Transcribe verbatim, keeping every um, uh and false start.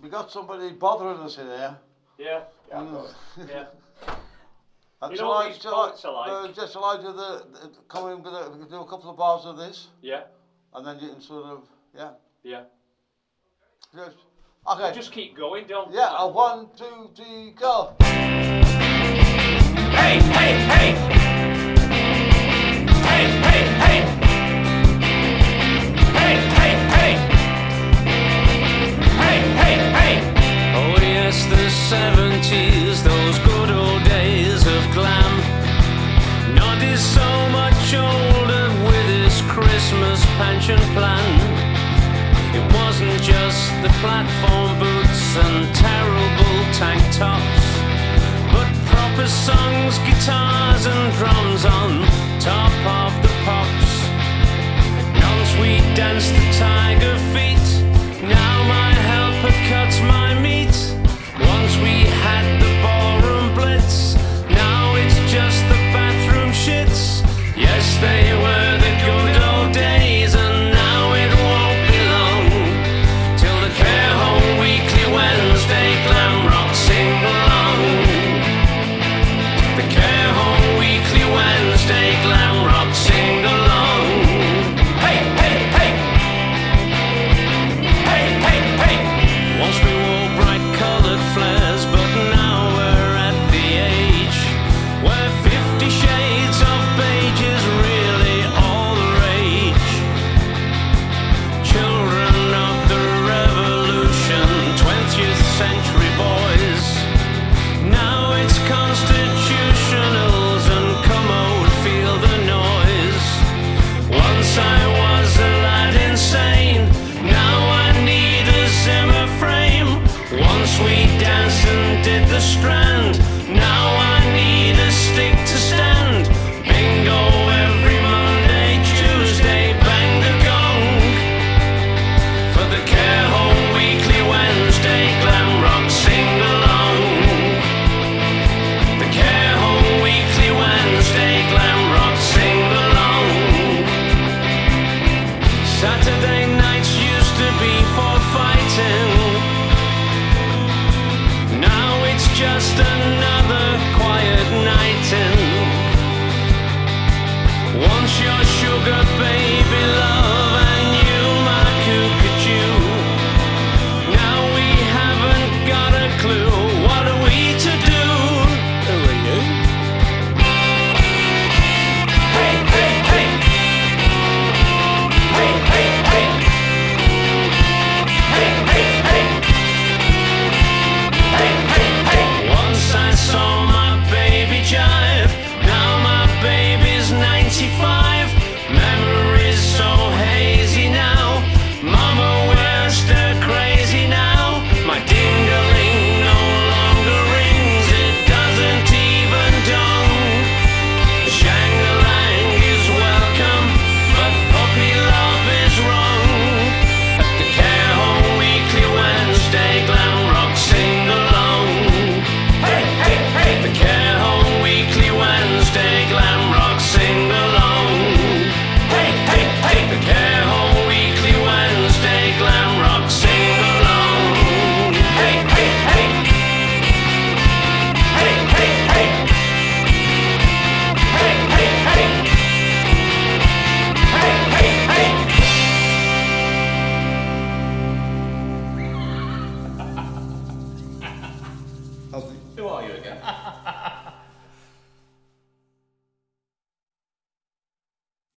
we got somebody bothering us in here. Yeah. Yeah, Mm. Yeah. And You shall know what I, these shall I, poets are like? uh, just shall I do the, the come in with a, we can do a couple of bars of this, Yeah. and then you can sort of, yeah. Yeah. Just, okay. Just keep going, don't. Yeah, a one, two, three, go. Hey, hey, hey! Hey, hey, hey! Hey, hey, hey! Hey, hey, hey! Oh yes, the seventies, those good old days of glam. Nod is so much older with his Christmas pension plan. It wasn't just the platform boots and terrible tank tops, but proper songs, guitars and drums on top of the pops. Non-sweet dance the tiger feet, now my helper cuts my meat. Once we had the ballroom blitz, now it's just the bathroom shits. Yes, they were the good old days, and now it won't be long till the Care Home Weekly Wednesday glam rock sing along. The Care Home Weekly Wednesday glam rock sing along. Hey, hey, hey! Hey, hey, hey! Once we wore bright coloured flares, but now we're at the age where Fifty Shades of Beige is really all the rage. Children of the revolution, twentieth century boys. Now it's constitutionals and commode, feel the noise. Once I was a lad insane, now I need a Zimmer frame. Once we danced and did the Strand, now I need a stick to stand. Bingo every Monday, Tuesday, bang the gong for the Care Home Weekly Wednesday glam rock sing along. The Care Home Weekly Wednesday glam rock sing along. Saturday nights used to be for fighting, now it's just another quiet night in. Once your sugar baby love and you my cuckoo, now we haven't got a clue. What are we to do? Who are you? Hey, hey, hey! Hey, hey, hey! Hey, hey, hey! Hey, hey, hey! Once I saw my baby jive, now my baby's ninety-five. Memories so hazy now, Mama, we're stir crazy now. My ding-a-ling no longer rings, it doesn't even dong. Shang-a-lang is welcome, but puppy love is wrong. At the Care Home Weekly Wednesday glam rock sing along. Hey, hey, hey! The Care Home Weekly Wednesday glam rock sing along. Hey, hey, hey! The Care Home Weekly Wednesday glam rock sing along. Hey, hey, hey! Hey, hey, hey! Hey, hey, hey! Hey, hey, hey! Who are you again?